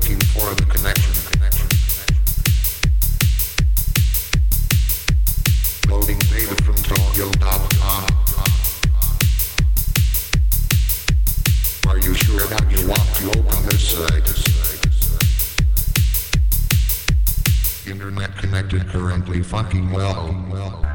looking for the connection. Loading data from Tokyo.com. Are you sure that you want to open this site? Internet connected currently fucking well.